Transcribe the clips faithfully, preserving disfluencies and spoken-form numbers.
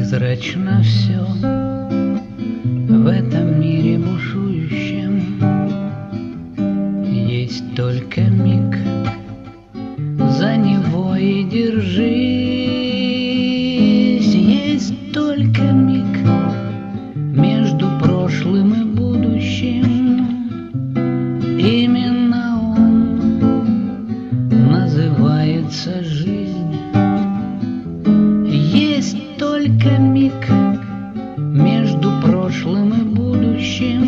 Прозрачно все в этом мире бушующем. Есть только миг, за него и держись. Есть только миг между прошлым и будущим. Именно он называется жизнь. Есть только миг между прошлым и будущим.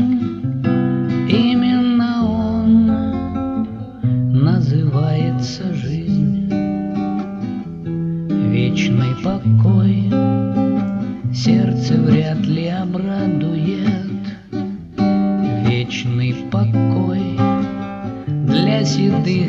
Именно он называется жизнь. Вечный покой сердце вряд ли обрадует. Вечный покой для седых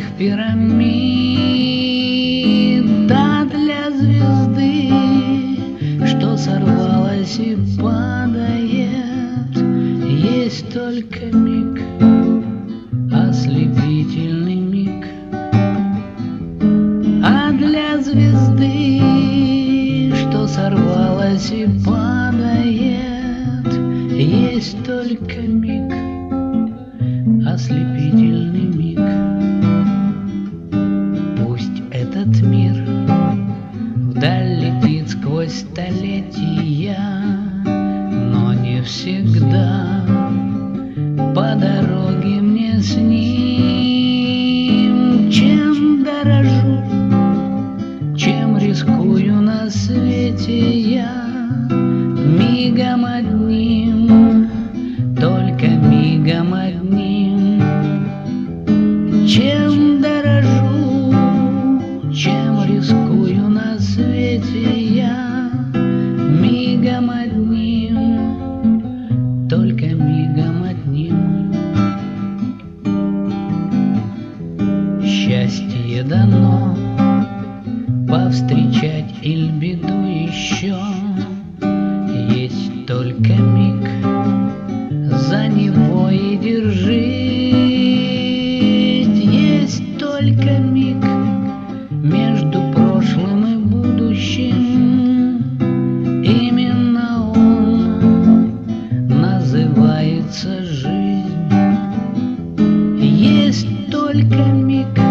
пирамид, да для звезды, что сорвалась и падает. Есть только миг, ослепительный миг. А для звезды, что сорвалась и падает, есть только миг, ослепительный миг. Пусть этот мир вдаль летит сквозь столетия, но не всегда по дороге мне с ним. Чем дорожу, чем рискую на свете я, мигом одним, только мигом одним. Чем дорожу, чем рискую на свете я, мигом одним, только мигом одним. Счастье дано повстречать иль беду еще. Есть только миг, за него и держись. Есть только миг между прошлым и будущим. Именно он называется жизнь. Есть только миг